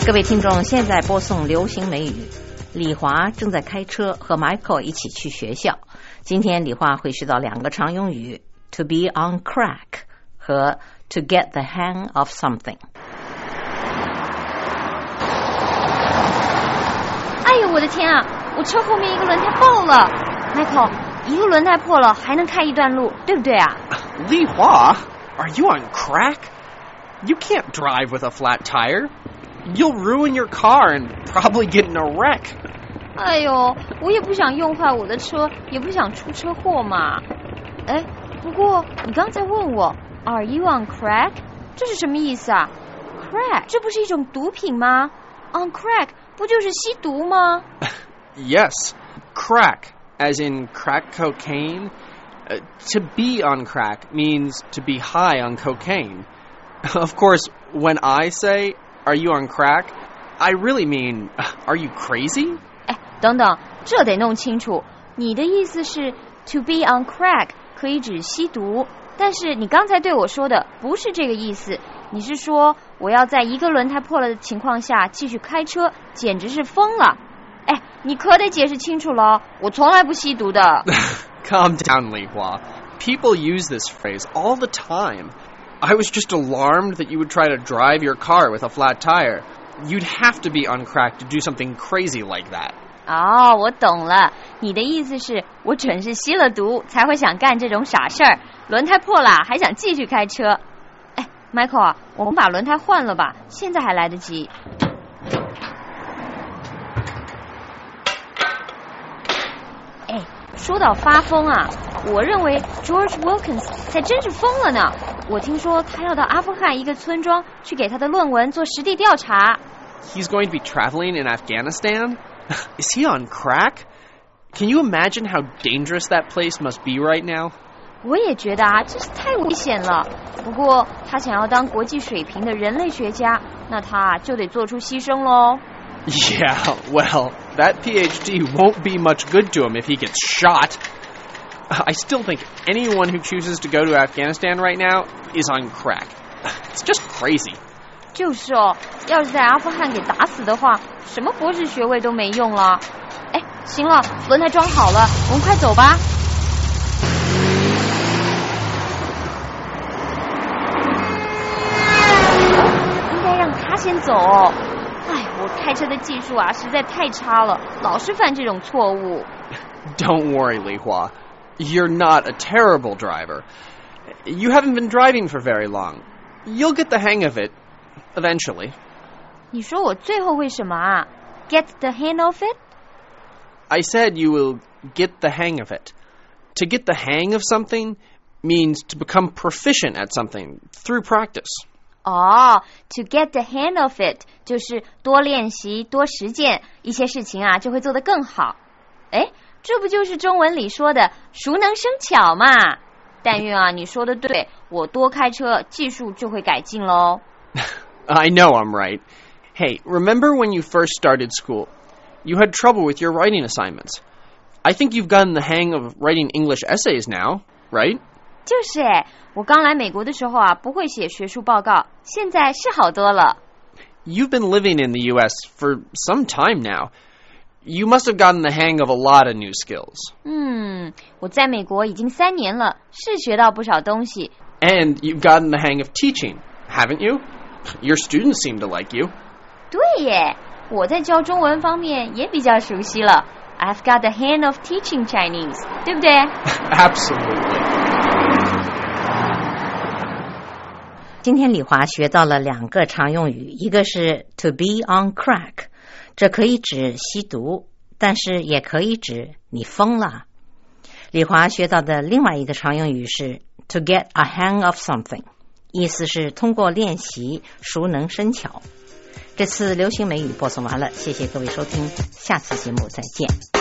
各位听众，现在播送流行美语。李华正在开车，和 Michael 一起去学校。今天李华会学到2个常用语 ：to be on crack 和 to get the hang of something。 哎呦，我的天啊！我车后面一个轮胎爆了 ，Michael， 一个轮胎破了还能开一段路，对不对啊？ 李华 are you on crack? You can't drive with a flat tire.You'll ruin your car and probably get in a wreck. 哎呦，我也不想用坏我的车，也不想出车祸嘛。哎，不过你刚才问我 ，Are you on crack？ 这是什么意思啊 ？Crack 这不是一种毒品吗 ？On crack 不就是吸毒吗？ Yes, crack, as in crack cocaine. To be on crack means to be high on cocaine. Of course, when I say...Are you on crack? I really mean, are you crazy? 哎，等等，这得弄清楚。你的意思是 to be on crack 可以指吸毒，但是你刚才对我说的不是这个意思。你是说我要在一个轮胎破了的情况下继续开车，简直是疯了。哎，你可得解释清楚了，我从来不吸毒的。 Calm down, Li Hua. People use this phrase all the time.I was just alarmed that you would try to drive your car with a flat tire. You'd have to be on crack to do something crazy like that. 哦，我懂了。你的意思是我准是吸了毒才会想干这种傻事儿，轮胎破了还想继续开车。哎 ，Michael 啊，我们把轮胎换了吧，现在还来得及。哎，说到发疯啊，我认为 George Wilkins 才真是疯了呢。我听说他要到阿富汗一个村庄去给他的论文做实地调查。 He's going to be traveling in Afghanistan? Is he on crack? Can you imagine how dangerous that place must be right now? 我也觉得啊，真是太危险了。不过他想要当国际水平的人类学家，那他就得做出牺牲咯。 Yeah, well, that PhD won't be much good to him if he gets shot.I still think anyone who chooses to go to Afghanistan right now is on crack. It's just crazy. 就是哦，要是在阿富汗给打死的话，什么博士学位都没用了。哎，行了，轮胎装好了，我们快走吧。应该让他先走哦。哎，我开车的技术啊，实在太差了，老是犯这种错误。 Don't worry, Li Hua.You're not a terrible driver. You haven't been driving for very long. You'll get the hang of it, eventually. 你说我最后会什么啊 ？Get the hang of it? I said you will get the hang of it. To get the hang of something means to become proficient at something through practice. 哦 to get the hang of it 就是多练习、多实践，一些事情啊就会做得更好。哎。这不就是中文里说的熟能生巧嘛？但愿啊，你说的对，我多开车，技术就会改进咯。 I know I'm right. Hey, remember when you first started school? You had trouble with your writing assignments. I think you've gotten the hang of writing English essays now, right? 就是哎，我刚来美国的时候啊，不会写学术报告，现在是好多了。 You've been living in the U.S. for some time now.You must have gotten the hang of a lot of new skills. 我在美国已经3年了，是学到不少东西。 And you've gotten the hang of teaching, haven't you? Your students seem to like you. 对耶，我在教中文方面也比较熟悉了。I've got the hang of teaching Chinese, 对不对？ Absolutely. 今天李华学到了2个常用语，一个是 to be on crack。这可以指吸毒，但是也可以指你疯了。李华学到的另外一个常用语是 to get a hang of something， 意思是通过练习熟能生巧。这次流行美语播送完了，谢谢各位收听，下次节目再见。